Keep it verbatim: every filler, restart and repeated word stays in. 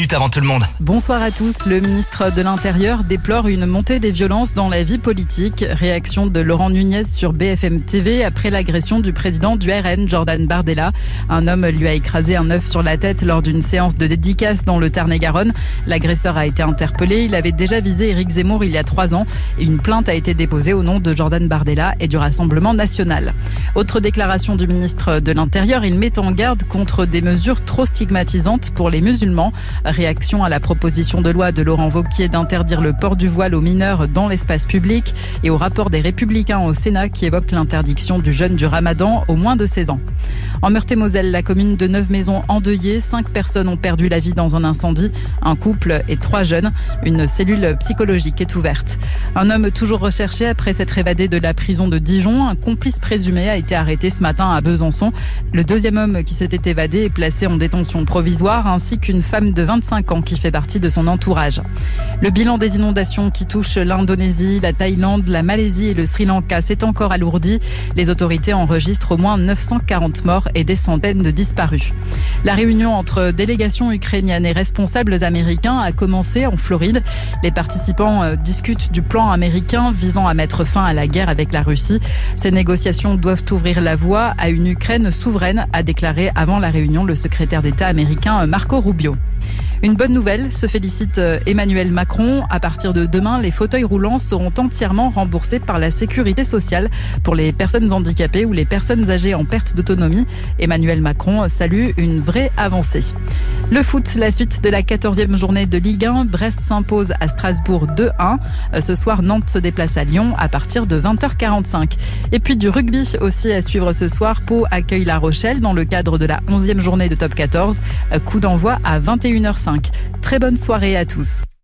minutes avant tout le monde. Bonsoir à tous. Le ministre de l'Intérieur déplore une montée des violences dans la vie politique. Réaction de Laurent Nunez sur B F M T V après l'agression du président du R N, Jordan Bardella. Un homme lui a écrasé un œuf sur la tête lors d'une séance de dédicace dans le Tarn-et-Garonne. L'agresseur a été interpellé. Il avait déjà visé Éric Zemmour il y a trois ans. Et une plainte a été déposée au nom de Jordan Bardella et du Rassemblement national. Autre déclaration du ministre de l'Intérieur, il met en garde contre des mesures trop stigmatisantes pour les musulmans. Réaction à la proposition de loi de Laurent Wauquiez d'interdire le port du voile aux mineurs dans l'espace public et au rapport des Républicains au Sénat qui évoque l'interdiction du jeûne du Ramadan aux moins de seize ans. En Meurthe-et-Moselle, la commune de Neuve-Maisons endeuillée, cinq personnes ont perdu la vie dans un incendie, un couple et trois jeunes. Une cellule psychologique est ouverte. Un homme toujours recherché après s'être évadé de la prison de Dijon, un complice présumé a été arrêté ce matin à Besançon. Le deuxième homme qui s'était évadé est placé en détention provisoire ainsi qu'une femme de vingt-cinq ans qui fait partie de son entourage. Le bilan des inondations qui touchent l'Indonésie, la Thaïlande, la Malaisie et le Sri Lanka s'est encore alourdi. Les autorités enregistrent au moins neuf cent quarante morts et des centaines de disparus. La réunion entre délégations ukrainiennes et responsables américains a commencé en Floride. Les participants discutent du plan américain visant à mettre fin à la guerre avec la Russie. Ces négociations doivent ouvrir la voie à une Ukraine souveraine, a déclaré avant la réunion le secrétaire d'État américain Marco Rubio. Une bonne nouvelle, se félicite Emmanuel Macron. À partir de demain, les fauteuils roulants seront entièrement remboursés par la sécurité sociale pour les personnes handicapées ou les personnes âgées en perte d'autonomie. Emmanuel Macron salue une vraie avancée. Le foot, la suite de la quatorzième journée de Ligue un. Brest s'impose à Strasbourg deux un. Ce soir, Nantes se déplace à Lyon à partir de vingt heures quarante-cinq. Et puis du rugby aussi à suivre ce soir. Pau accueille La Rochelle dans le cadre de la onzième journée de Top quatorze. Coup d'envoi à vingt et une heures cinq. Très bonne soirée à tous.